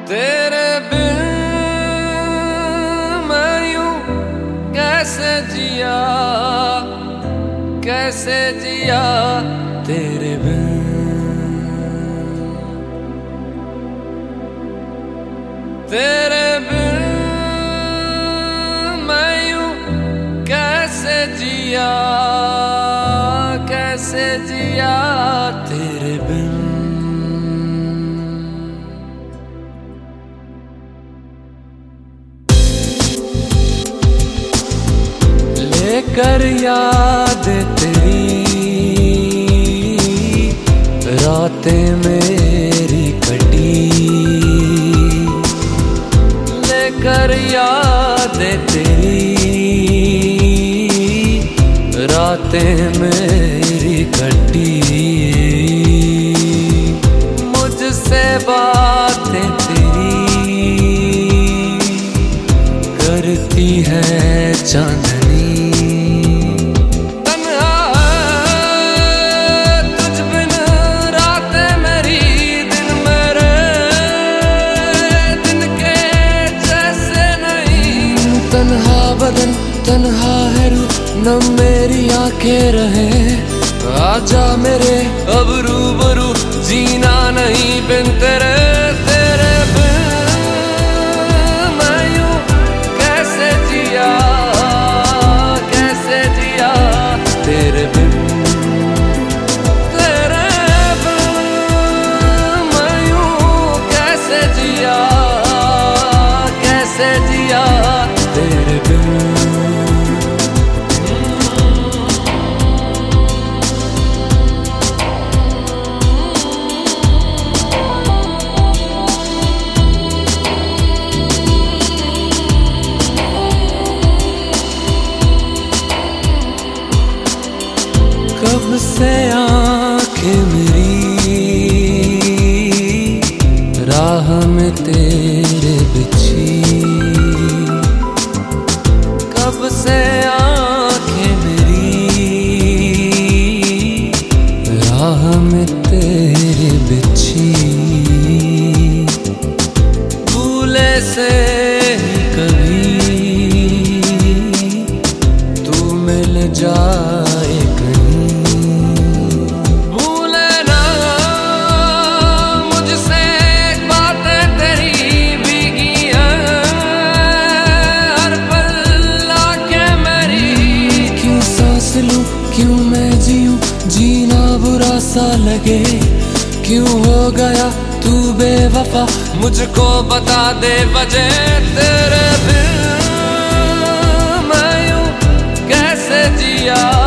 तेरे बिन मैं यूं कैसे जिया, कैसे जिया तेरे बिन। तेरे बिन मैं यूं कैसे जिया, कैसे जिया तेरे बिन। लेकर याद तेरी रातें मेरी कटी, लेकर याद तेरी रातें मेरी कटी। मुझसे बातें तेरी करती है चांदनी। तन्हा बदन तन्हा है रूह न मेरी आंखें रहे। आजा मेरे अब रूबरू जीना नहीं बिन तेरे। तेरे बिन मैं यूं कैसे जिया, कैसे जिया तेरे बिन। तेरे बिन मैं यूं कैसे जिया, कैसे जिया तेरे बिन। कब से आंखें मेरी राह में तेरे बिछी, कब से आंखें मेरी राह में तेरे बिछी। भूले से कभी तू मिल जाए कहीं। भूले ना मुझसे बातें तेरी भीगी हैं हर पल आके मेरी। क्यों सांस लूं क्यों मैं जीऊं जीना बुरा सा लगे। क्यों हो गया तू बेवफा मुझको बता दे वजह। तेरे बिन मैं यूं कैसे जिया,